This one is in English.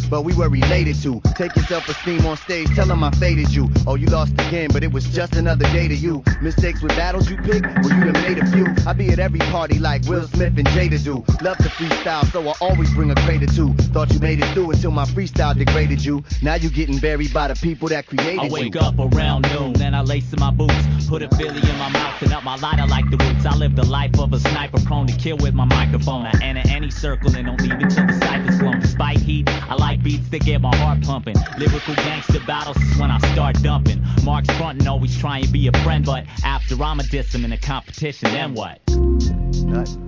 but we were related to. Take your self-esteem on stage, tell them I faded you. Oh, you lost again, but it was just another day to you. Mistakes with battles you pick, well, you done made a few. I be at every party like Will Smith and Jada do. Love to freestyle, so I always bring a crate or two. Thought you made it through until my freestyle degraded you. Now you getting buried by the people that created you. I wake up around noon, then I lace in my boots, put a Philly in my mouth and up my lighter like the roots. I live the life of a sniper, prone to kill with my microphone. I enter any circle and don't leave until the cypher's flown. Despite heat, I like beats that get my heart pumping. Lyrical gangster battles is when I start dumping. Mark's frontin', always try and be a friend, but after I'ma diss him in a competition, then what? Nut.